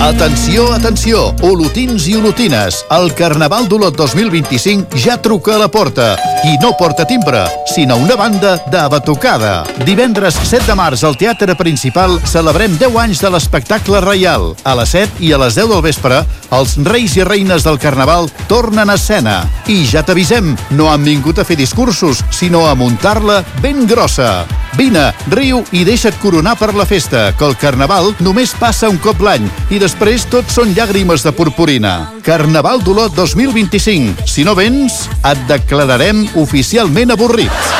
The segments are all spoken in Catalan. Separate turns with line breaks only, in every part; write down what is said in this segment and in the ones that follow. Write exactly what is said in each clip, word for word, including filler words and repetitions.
Atenció, atenció, olotins i olotines. El Carnaval d'Olot dos mil vint-i-cinc ja truca a la porta. I no porta timbre, sinó una banda de batucada. Divendres set de març al Teatre Principal celebrem deu anys de l'espectacle reial. A les set i a les deu del vespre, els reis i reines del Carnaval tornen a escena. I ja t'avisem, no han vingut a fer discursos, sinó a muntar-la ben grossa. Vine, riu i deixa't coronar per la festa, que el Carnaval només passa un cop l'any i després tot són llàgrimes de purpurina. Carnaval d'Olot dos mil vint-i-cinc. Si no vens, et declararem oficialment avorrit.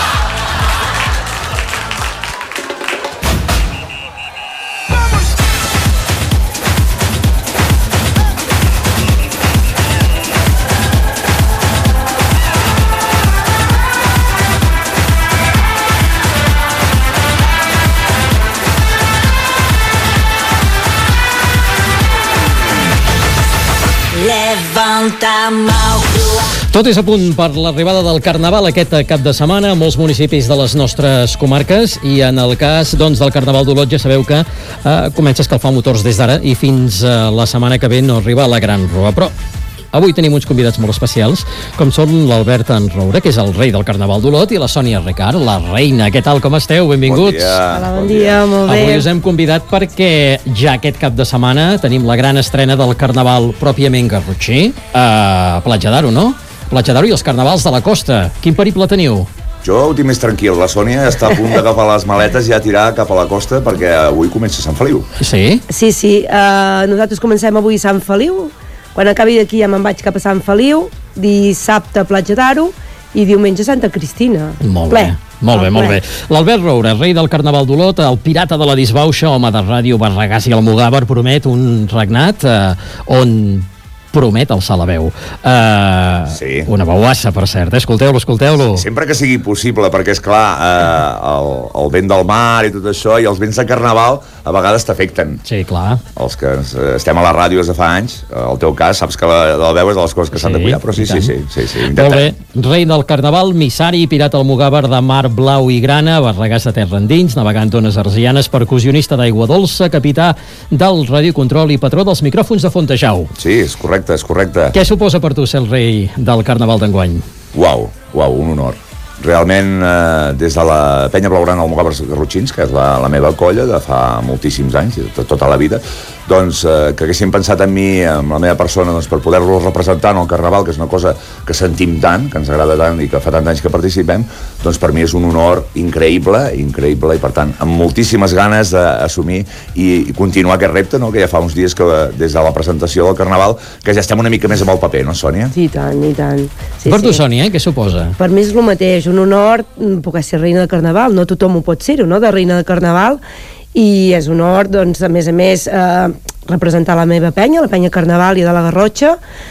Tot és a punt per l'arribada del Carnaval aquest cap de setmana a molts municipis de les nostres comarques i en el cas doncs, del Carnaval d'Olot ja sabeu que eh, comença a escalfar motors des d'ara i fins eh, la setmana que ve no arriba la gran rua. Però avui tenim uns convidats molt especials, com són l'Albert Enroure, que és el rei del Carnaval d'Olot, i la Sònia Ricard, la reina. Què tal, com esteu? Benvinguts.
Bon dia.
Hola, bon dia, molt bé.
Avui us hem convidat perquè ja aquest cap de setmana tenim la gran estrena del Carnaval pròpiament garrotxí, a Platja d'Aro, no? Platja d'Aro i els Carnavals de la Costa. Quin periple teniu?
Jo ho tinc més tranquil. La Sònia està a punt d'agafar les maletes i a tirar cap a la costa perquè avui comença Sant Feliu.
Sí?
Sí, sí. Uh, nosaltres comencem avui Sant Feliu. Quan acabi d'aquí ja me'n vaig cap a Sant Feliu. Dissabte Platja d'Aro i diumenge Santa Cristina.
Molt
ple.
bé. Molt bé, molt bé. L'Albert Roure, rei del Carnaval d'Olot, el pirata de la disbauxa, home de ràdio, Barragàs i Almogàver, promet un regnat eh, on promet alçar la veu. Uh,
sí.
Una veuassa, per cert. Eh? Escolteu-lo, escolteu-lo.
Sempre que sigui possible, perquè, és clar, eh, el, el vent del mar i tot això, i els vents de Carnaval a vegades t'afecten.
Sí, clar.
Els que estem a la ràdio des de fa anys, el teu cas, saps que la, la veu és de les coses que s'han
Sí,
de cuidar, però sí,
i
sí,
tant.
sí, sí, sí,
Molt bé. Rei del Carnaval, missari, pirata Almogàver de mar blau i grana, Barragàs de terra endins, navegant d'ones arsianes, percussionista d'aigua dolça, capità del radiocontrol i patró dels micròfons de Fontejau.
Sí, és correcte, és correcte.
Què suposa per tu ser el rei del Carnaval d'enguany?
Uau, uau, un honor. Realment, eh, des de la penya blaugrana Almogàvers Garrotxins, que és la, la meva colla de fa moltíssims anys, de tota la vida, doncs eh, que haguessin pensat en mi, en la meva persona, doncs, per poder-los representar en el Carnaval, que és una cosa que sentim tant, que ens agrada tant i que fa tant anys que participem, doncs per mi és un honor increïble, increïble, i per tant, amb moltíssimes ganes d'assumir i, i continuar aquest repte, no?, que ja fa uns dies que des de la presentació del Carnaval, que ja estem una mica més amb el paper, no, Sònia?
Sí, i tant, i tant. Sí,
Per tu,
sí.
Sònia, què suposa?
Per mi és el mateix, un honor poder ser reina de Carnaval. No tothom ho pot ser-ho, no?, de reina de Carnaval. I és un honor, doncs, a més a més, eh, representar la meva penya, la penya Carnaval i de la Garrotxa,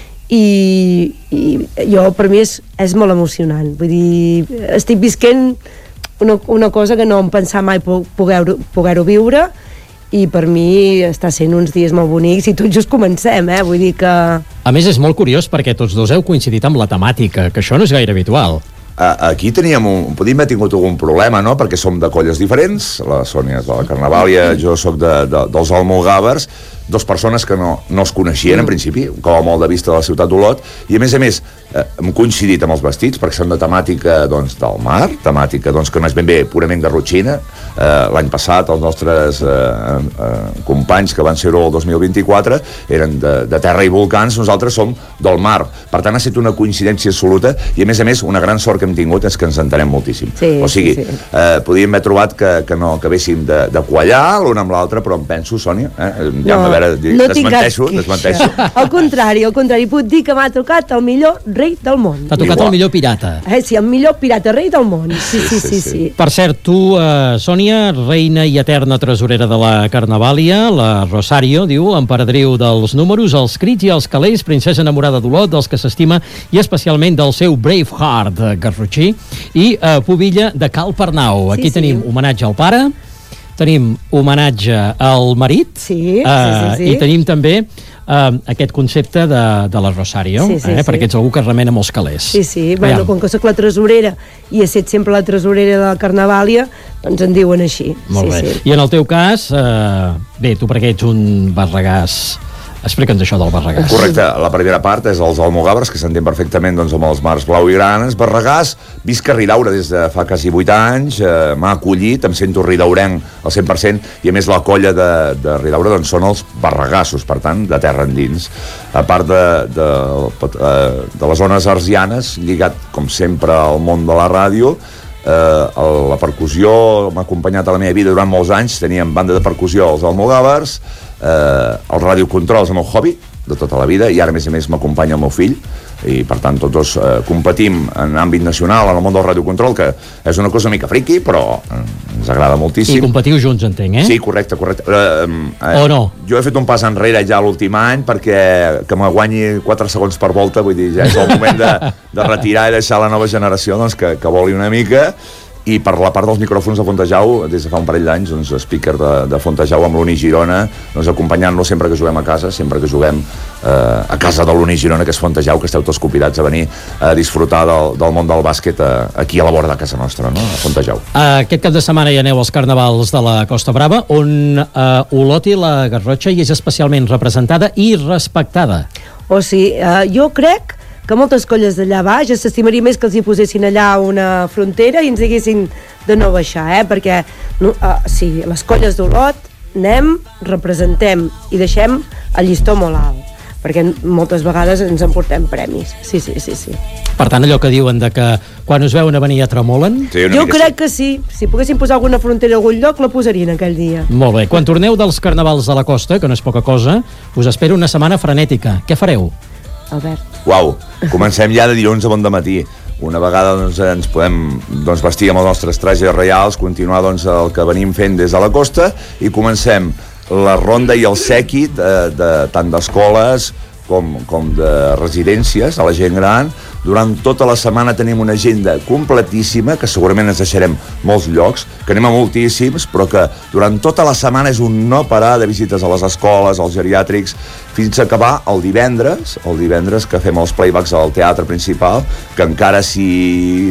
i, i jo, per mi, és, és molt emocionant. Vull dir, estic visquent una, una cosa que no em pensava mai poder-ho poder viure, i per mi està sent uns dies molt bonics i tot just comencem, eh? Vull dir que...
A més, és molt curiós perquè tots dos heu coincidit amb la temàtica, que això no és gaire habitual.
Aquí teníem un, podíem haver tingut algun problema, no?, perquè som de colles diferents, la Sònia és de la Carnavàlia, jo sóc de, de, dels Almogàvers, dos persones que no, no es coneixien en principi, com a molt de vista de la ciutat d'Olot, i a més a més eh, hem coincidit amb els vestits perquè són de temàtica, doncs, del mar, temàtica, doncs, que no és ben bé purament garrotxina. Eh, l'any passat els nostres eh, eh, companys que van ser-ho el dos mil vint-i-quatre eren de, de terra i volcans, nosaltres som del mar, per tant ha estat una coincidència absoluta, i a més a més una gran sort que hem tingut és que ens entenem moltíssim.
Sí,
o sigui,
sí, sí.
Eh, podíem haver trobat que, que no acabéssim de, de quallar l'un amb l'altre, però em penso, Sònia, eh, ja
No.
a veure,
No
desmenteixo, desmenteixo.
Al contrari, al contrari, puc dir que m'ha tocat el millor rei del món.
T'ha tocat
Igual.
el millor pirata.
Eh, sí, el millor pirata rei del món. Sí, sí, sí, sí. sí.
Per cert, tu, eh, Sònia, reina i eterna tresorera de la Carnavàlia, la Rosario, diu, emperadriu dels números, els crits i els calés, princesa enamorada d'Olot, dels que s'estima, i especialment del seu Braveheart eh, garrotxí, i eh, pubilla de Cal Pernau. Aquí
Sí, sí.
tenim homenatge al pare, tenim homenatge al marit,
Sí, sí,
eh,
sí, sí.
i tenim també eh, uh, aquest concepte de, de la Rosario,
sí, sí,
eh?
sí.
perquè ets algú que remena molts calés.
Sí, sí, bueno, com que soc la tresorera i he estat sempre la tresorera de la Carnavàlia, doncs en diuen així.
Molt
sí,
bé.
Sí.
I en el teu cas, uh, bé, tu perquè ets un barragàs. Explica'ns això del Barragàs.
Correcte, la primera part és els almogàvers, que s'entén perfectament doncs, amb els mars blau i grans. Barragàs, visc a Ridaura des de fa quasi vuit anys, eh, m'ha acollit, em sento ridaurenc al cent per cent, i a més la colla de, de Ridaura doncs, són els barragassos, per tant, de terra endins. A part de, de, de, de les zones arsianes, lligat, com sempre, al món de la ràdio, eh, la percussió m'ha acompanyat a la meva vida durant molts anys, teníem banda de percussió als almogàvers, eh, el radiocontrol és el meu hobby de tota la vida, i ara a més a més m'acompanya el meu fill, i per tant tots dos eh, competim en àmbit nacional en el món del radiocontrol, que és una cosa una mica friqui, però eh, ens agrada moltíssim.
I competiu junts, entenc, eh?
Sí, correcte, correcte. Eh, eh,
o no?
Jo he fet un pas enrere ja l'últim any perquè que me guanyi quatre segons per volta, vull dir, ja és el moment de, de retirar i deixar la nova generació doncs, que, que voli una mica. I per la part dels micròfons de Fontejau, des de fa un parell d'anys, doncs, speaker de, de Fontejau amb l'Uni Girona, doncs, acompanyant-lo sempre que juguem a casa, sempre que juguem eh, a casa de l'Uni Girona, que és Fontejau, que esteu tots convidats a venir a disfrutar del, del món del bàsquet a, aquí a la vora de casa nostra, no? A Fontejau.
Aquest cap de setmana hi aneu als carnavals de la Costa Brava, on eh, Olot i la Garrotxa hi és especialment representada i respectada.
O sigui, eh, jo crec que moltes colles d'allà baix s'estimaria més que els hi posessin allà una frontera i ens diguessin de no baixar, eh? Perquè no, uh, sí, les colles d'Olot anem, representem i deixem el llistó molt alt, perquè moltes vegades ens emportem premis. Sí, sí, sí, sí.
Per tant, allò que diuen de que quan us veuen a venir ja tremolen...
Sí,
jo crec sí. que sí. Si poguessin posar alguna frontera a algun lloc, la posarien aquell dia.
Molt bé. Quan torneu dels carnavals de la costa, que no és poca cosa, us espera una setmana frenètica. Què fareu?
Albert.
Uau, comencem ja de dilluns a bon dematí. Una vegada doncs, ens podem doncs, vestir amb els nostres trajes reials, continuar doncs, el que venim fent des de la costa, i comencem la ronda i el sèquit de, de, tant d'escoles com, com de residències a la gent gran. Durant tota la setmana tenim una agenda completíssima, que segurament ens deixarem molts llocs, que anem a moltíssims, però que durant tota la setmana és un no parar de visites a les escoles, als geriàtrics, fins a acabar el divendres, el divendres que fem els playbacks al teatre principal, que encara si...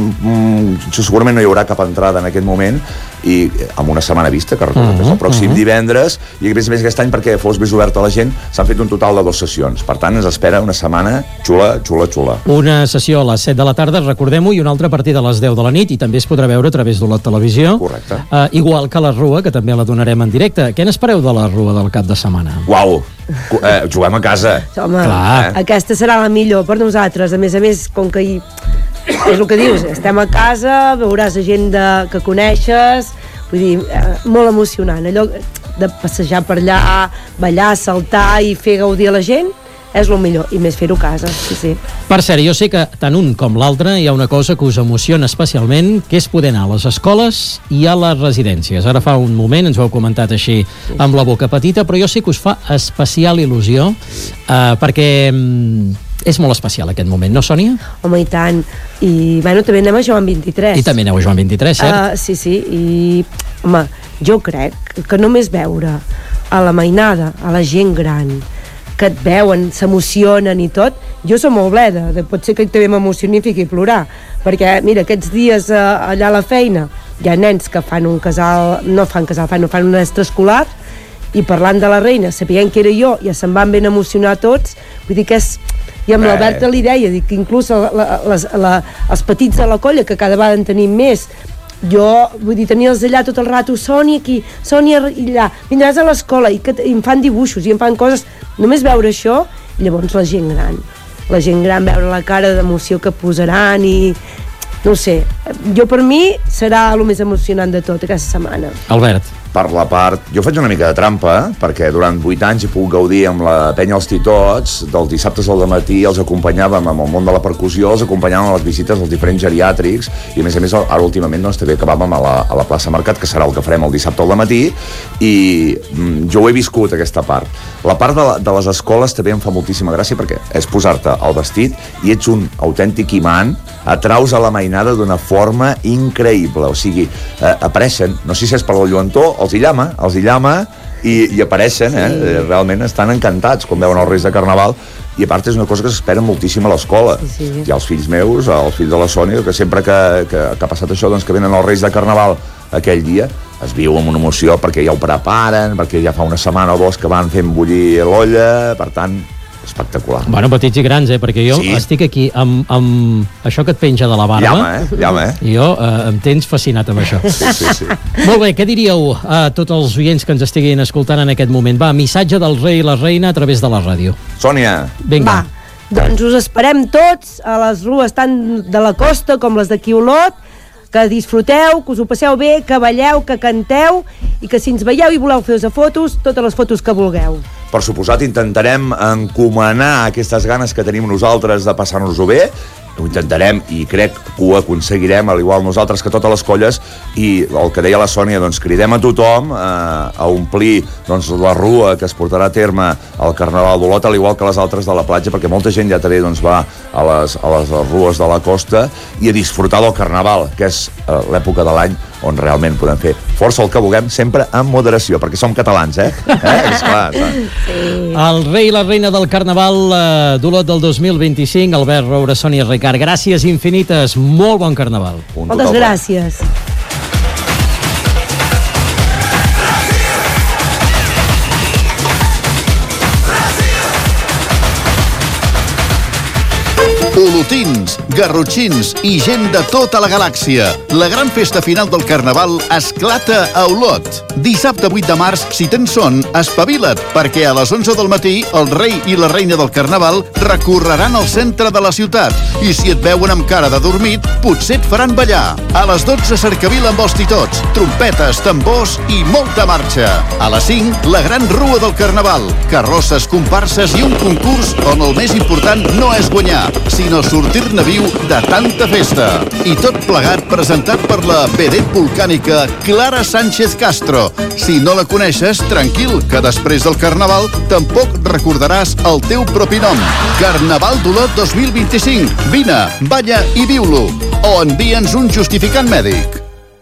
Mm, segurament no hi haurà cap entrada en aquest moment, i amb una setmana vista, que recordem que és el pròxim divendres, i a més a més aquest any, perquè fos més obert a la gent, s'han fet un total de dues sessions. Per tant, ens espera una setmana xula, xula, xula.
Una sessió a les set de la tarda, recordem-ho, i una altra a partir de les deu de la nit, i també es podrà veure a través de la televisió.
Correcte.
Uh, igual que la Rua, que també la donarem en directe. Què n'espereu de la Rua del cap de setmana?
Uau! Eh, juguem a casa.
Home,
Clar.
aquesta serà la millor per nosaltres. A més a més, com que hi... és el que dius, estem a casa, veuràs gent de... que coneixes, vull dir, eh, molt emocionant. Allò de passejar per allà, ballar, saltar i fer gaudir a la gent, és el millor, i més fer-ho a casa, sí, sí.
Per cert, jo sé que tant un com l'altre hi ha una cosa que us emociona especialment, que és poder anar a les escoles i a les residències. Ara fa un moment ens ho heu comentat així amb la boca petita, però jo sé que us fa especial il·lusió, eh, perquè mm, és molt especial aquest moment, no, Sònia?
Home, i tant. I, bueno, també anem a Joan vint-i-tres.
I també aneu a Joan vint-i-tres, cert?
Uh, sí, sí, i, home, jo crec que només veure a la mainada, a la gent gran, que et veuen, s'emocionen i tot, jo som molt bleda, de, pot ser que també m'emocioni i fiqui a plorar, perquè mira, aquests dies eh, allà a la feina hi ha nens que fan un casal, no fan casal, fan, no fan un extraescolar, i parlant de la reina, sapient que era jo, ja se'n van ben emocionar tots, vull dir que és... I amb
eh.
l'Albert li deia, dic que inclús la, la, les, la, els petits de la colla, que cada vegada en tenim més, jo, vull dir, tenia-los allà tot el rato, Sònia aquí, Sònia allà, vindràs a l'escola, i, que, i em fan dibuixos, i em fan coses, només veure això, i llavors la gent gran, la gent gran veure la cara d'emoció que posaran, i no ho sé, jo per mi serà el més emocionant de tot aquesta setmana.
Albert.
Per la part... Jo faig una mica de trampa, perquè durant vuit anys he pogut gaudir amb la penya als Titots, dels dissabtes al dematí els acompanyàvem amb el món de la percussió, els acompanyàvem a les visites als diferents geriàtrics, i a més a més ara últimament doncs, també acabàvem a la, a la plaça Mercat, que serà el que farem el dissabte al dematí, i mm, jo ho he viscut, aquesta part. La part de, la, de les escoles també em fa moltíssima gràcia, perquè és posar-te el vestit i ets un autèntic imant, atraus a la mainada d'una forma increïble, o sigui, eh, apareixen, no sé si és per la lluentor, els hi llama, els hi llama, i, i apareixen, eh? Sí. Realment estan encantats quan veuen els Reis de Carnaval, i a part és una cosa que s'espera moltíssim a l'escola. Sí, sí. Hi ha els fills meus, els fills de la Sònia, que sempre que, que, que ha passat això, doncs que venen els Reis de Carnaval aquell dia, es viu amb una emoció perquè ja ho preparen, perquè ja fa una setmana o dos que van fent bullir l'olla, per tant, espectacular.
Bueno, petits i grans, eh? Perquè jo sí. estic aquí amb, amb això que et penja de la barba.
Llama, eh? Llama, eh?
I jo eh, em tens fascinat amb això.
Sí, sí, sí.
Molt bé, què diríeu a tots els oients que ens estiguin escoltant en aquest moment? Va, missatge del rei i la reina a través de la ràdio.
Sònia.
Vinga.
Va, doncs us esperem tots a les rues tant de la costa com les d'aquí Olot, que disfruteu, que us ho passeu bé, que balleu, que canteu, i que si ens veieu i voleu fer-vos fotos, totes les fotos que vulgueu.
Per suposat, intentarem encomanar aquestes ganes que tenim nosaltres de passar-nos-ho bé. Ho intentarem i crec que ho aconseguirem, al igual nosaltres que totes les colles, i el que deia la Sònia, doncs cridem a tothom eh, a omplir doncs, la rua que es portarà a terme al Carnaval d'Olot, al igual que les altres de la platja, perquè molta gent ja també doncs, va a les, a les rues de la costa i a disfrutar del Carnaval, que és eh, l'època de l'any on realment podem fer força el que vulguem, sempre amb moderació, perquè som catalans, eh? eh? És clar, clar.
Sí. El rei i la reina del Carnaval eh, d'Olot del dos mil vint-i-cinc, Albert Roure, Sònia Ricard, gràcies infinites, molt bon Carnaval.
Moltes gràcies.
Olotins, garrotxins i gent de tota la galàxia. La gran festa final del Carnaval esclata a Olot. Dissabte vuit de març, si tens son, espavila't, perquè a les onze del matí el rei i la reina del Carnaval recorreran al centre de la ciutat. I si et veuen amb cara de dormit, potser et faran ballar. A les dotze cercavila amb els titots, trompetes, tambors i molta marxa. A les cinc, la gran rua del Carnaval. Carrosses, comparses i un concurs on el més important no és guanyar, sinó sortir-ne viu de tanta festa. I tot plegat presentat per la vedet volcànica Clara Sánchez Castro. Si no la coneixes, tranquil, que després del Carnaval tampoc recordaràs el teu propi nom. Carnaval d'Olot dos mil vint-i-cinc. Vine, balla i viu-lo. O envia'ns un justificant mèdic.